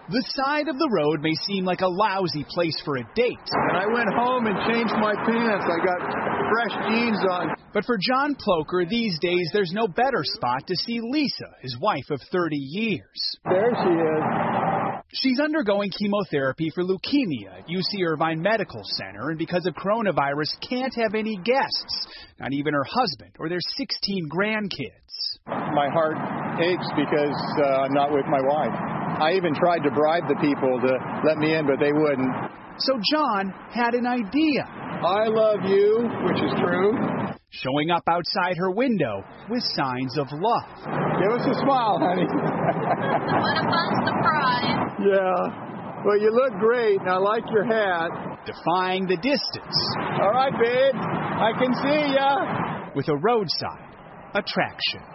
The side of the road may seem like a lousy place for a date. And I went home and changed my pants. I got fresh jeans on. But for John Ploker, these days, there's no better spot to see Lisa, his wife of 30 years. There she is. She's undergoing chemotherapy for leukemia at UC Irvine Medical Center, and because of coronavirus, can't have any guests, not even her husband or their 16 grandkids. My heart aches because I'm not with my wife. I even tried to bribe the people to let me in, but they wouldn't. So John had an idea. I love you, which is true. Showing up outside her window with signs of love. Give us a smile, honey. What a fun surprise. Yeah. Well, you look great, and I like your hat. Defying the distance. All right, babe. I can see ya. With a roadside attraction.